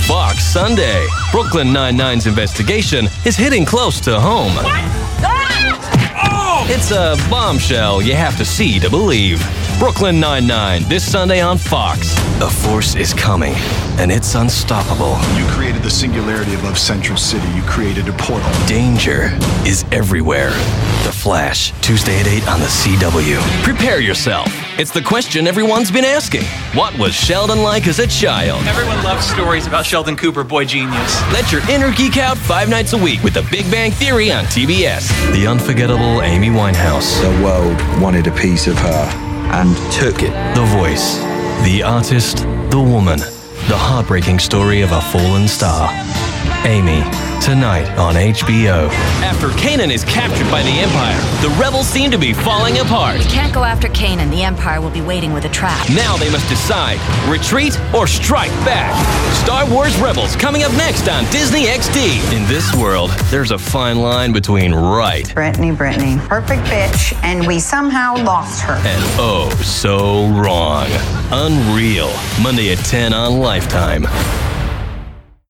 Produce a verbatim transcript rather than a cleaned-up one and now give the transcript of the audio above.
Fox Sunday. Brooklyn Nine-Nine's investigation is hitting close to home. It's a bombshell you have to see to believe. Brooklyn Nine-Nine, this Sunday on Fox. A force is coming, and it's unstoppable. You created the singularity above Central City. You created a portal. Danger is everywhere. The Flash, Tuesday at eight on the C W. Prepare yourself. It's the question everyone's been asking. What was Sheldon like as a child? Everyone loves stories about Sheldon Cooper, boy genius. Let your inner geek out five nights a week with The Big Bang Theory on T B S. The unforgettable Amy Winehouse. The world wanted a piece of her and took it. The voice, the artist, the woman. The heartbreaking story of a fallen star. Amy, tonight on H B O. After Kanan is captured by the Empire, the rebels seem to be falling apart. We can't go after Kanan. The Empire will be waiting with a trap. Now they must decide, retreat or strike back. Star Wars Rebels coming up next on Disney X D. In this world, there's a fine line between right Brittany, Brittany, perfect bitch, and we somehow lost her. and oh so wrong. Unreal. Monday at ten on Lifetime.